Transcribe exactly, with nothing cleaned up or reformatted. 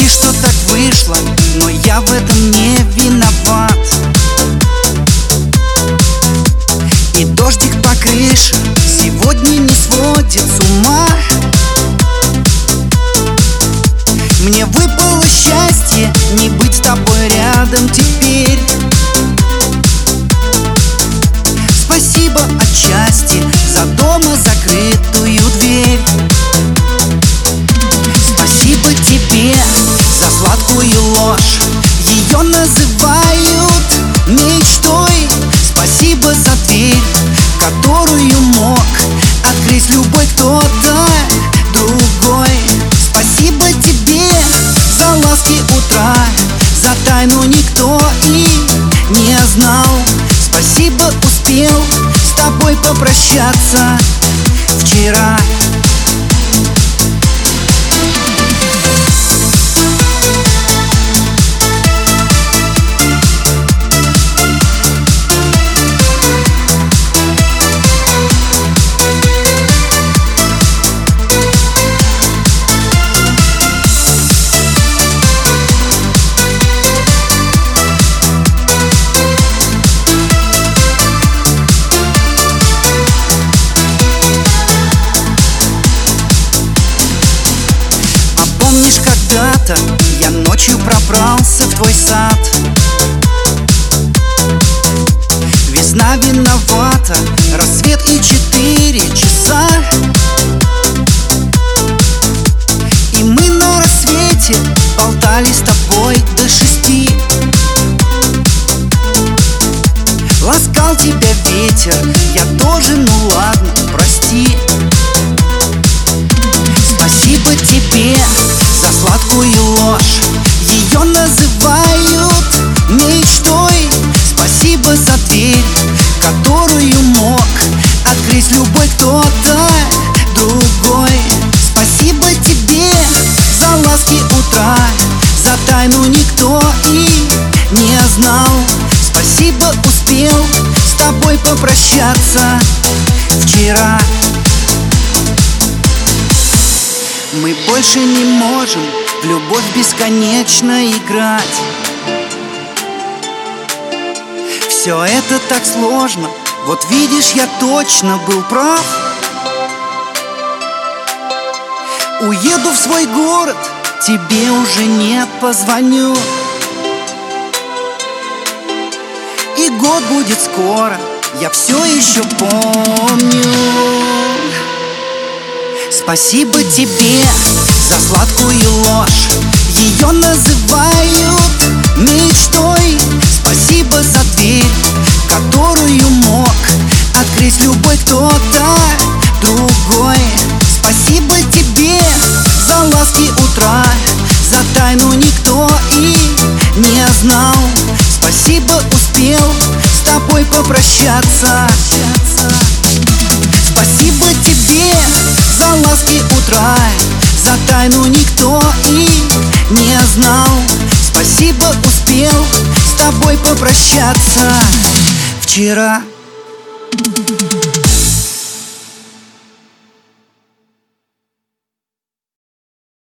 Прости, что так вышло, но я в этом не виноват. И дождик по крыше сегодня не сводит с ума. Мне выпало счастье не быть с тобой рядом теперь. Спасибо отчасти за дома закрытую дверь. Спасибо тебе за сладкую ложь, ее называют мечтой. Спасибо за дверь, которую мог открыть любой кто-то другой. Спасибо тебе за ласки утра, за тайну никто и не знал. Спасибо, успел с тобой попрощаться вчера. Помнишь, когда-то я ночью пробрался в твой сад? Весна виновата, рассвет и четыре часа. И мы на рассвете болтали с тобой до шести. Ласкал тебя ветер, я тоже, ну ладно, прости. Спасибо тебе за сладкую ложь, ее называют мечтой. Спасибо за дверь, которую мог открыть любой кто-то другой. Спасибо тебе за ласки утра, за тайну никто и не знал. Спасибо, успел с тобой попрощаться вчера. Мы больше не можем в любовь бесконечно играть. Все это так сложно, вот видишь, я точно был прав. Уеду в свой город, тебе уже не позвоню. И год будет скоро, я все еще помню. Спасибо тебе за сладкую ложь, ее называют мечтой. Спасибо за дверь, которую мог открыть любой кто-то другой. Спасибо тебе за ласки утра, за тайну никто и не знал. Спасибо, успел с тобой попрощаться. Спасибо тебе за ласки утра, за тайну никто и не знал. Спасибо, успел с тобой попрощаться вчера.